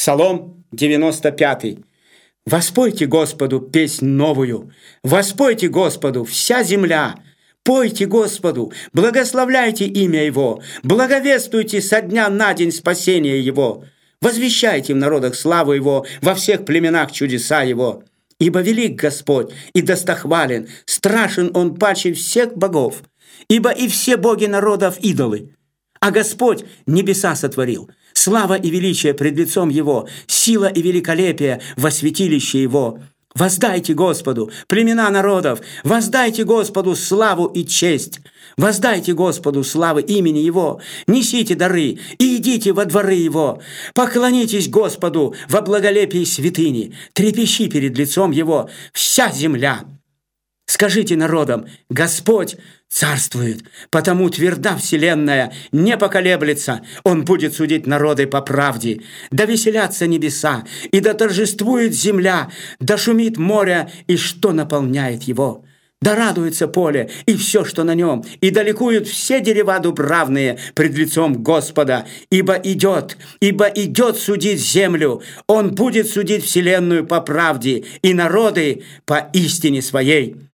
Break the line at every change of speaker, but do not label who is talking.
Псалом 95. Воспойте Господу песнь новую, воспойте Господу вся земля, пойте Господу, благословляйте имя Его, благовествуйте со дня на день спасения Его, возвещайте в народах славу Его, во всех племенах чудеса Его. Ибо велик Господь и достохвален, страшен Он паче всех богов, ибо и все боги народов идолы. А Господь небеса сотворил, слава и величие пред лицом Его, сила и великолепие во святилище Его. Воздайте Господу, племена народов, воздайте Господу славу и честь. Воздайте Господу славы имени Его, несите дары и идите во дворы Его. Поклонитесь Господу во благолепии святыни, трепещи перед лицом Его вся земля. Скажите народам: Господь царствует, потому тверда вселенная, не поколеблется, Он будет судить народы по правде. Да веселятся небеса, и да торжествует земля, да шумит море, и что наполняет его. Да радуется поле и все, что на нем, и да ликуют все дерева дубравные пред лицом Господа, ибо идет судить землю, Он будет судить вселенную по правде и народы по истине своей.